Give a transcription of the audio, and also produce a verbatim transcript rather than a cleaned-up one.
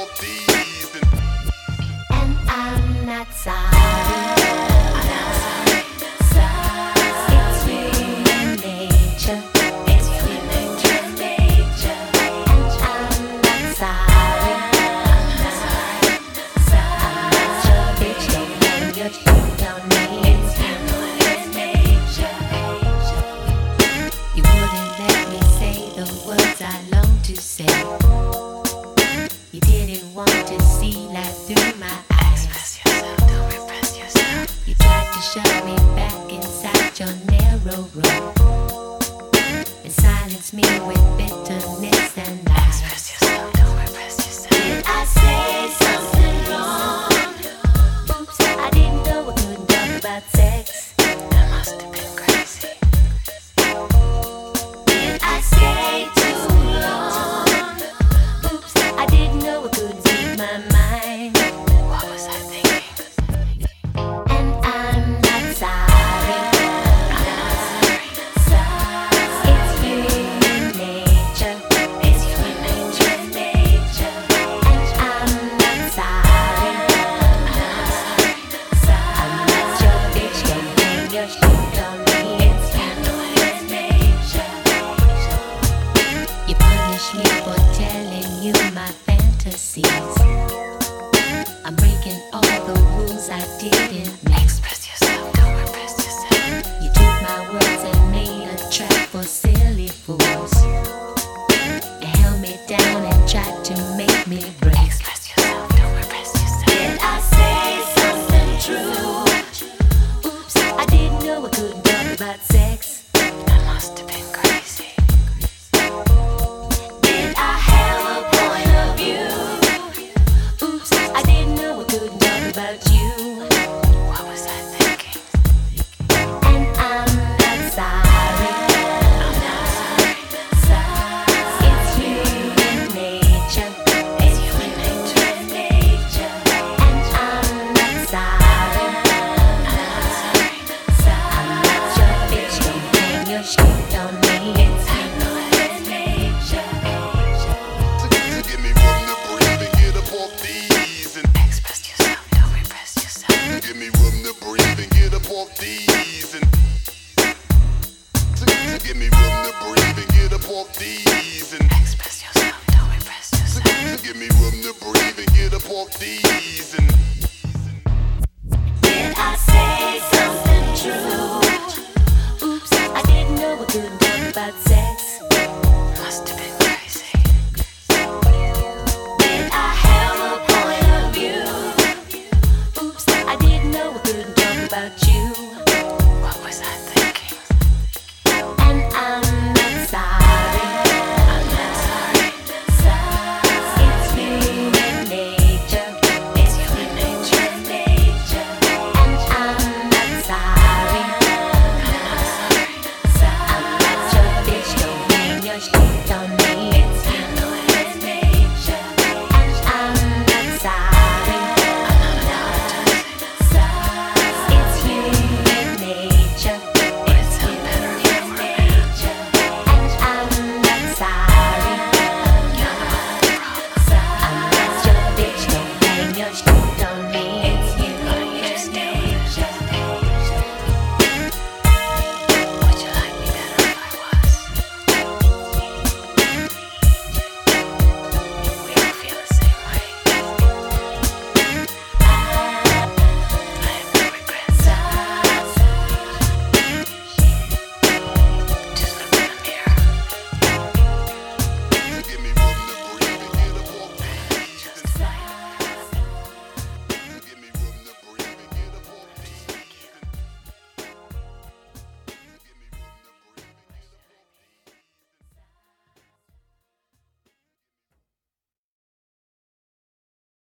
off these. And, and I'm not sorry. I'm not sorry. Sorry. It's human nature. It's human nature. And I'm not sorry. I'm not sorry. Sorry. I'm not your bitch. Don't hang your shit on me. It's human nature. You wouldn't let me say the words I long to say. You didn't want to see life through my eyes. Express yourself, don't repress yourself. You tried to shove me back inside your narrow road and silence me with bitterness and lies. Express yourself, don't repress yourself. Did I say something wrong? Oops, I didn't know I couldn't talk about sex. I must have been crazy. Did I stay too long? Oops, I didn't know I couldn't speak my mind. What was I thinking? And I'm not sorry. I'm not sorry. It's human nature. It's human nature. And I'm not sorry. I'm not sorry. I'm not your bitch. Don't hang your shit on me. It's human nature. You punish me for telling you my fantasies. I'm breaking all the rules I didn't make. Express yourself, don't repress yourself. You took my words and made a trap for silly fools. You held me down and tried to make me break. Express yourself, don't repress yourself. Did I say something true? Oops, I didn't know I couldn't talk about sex. I must have been crazy. Did I have a point of view? Oops, I didn't know I couldn't talk about you. What was I thinking? And I'm not sorry. I'm not sorry. Sorry. It's human nature. It's human nature. And I'm not sorry. I'm not sorry. Sorry. I'm not your bitch. Don't hang your shit on me. It's human nature. to, to give me room to breathe and get up off these. And Express yourself, don't repress yourself. to give me room to breathe and get up off these. And to, to give me room to breathe and get up off these. And Express yourself, don't repress to, yourself. to give me room to breathe and get up off these. And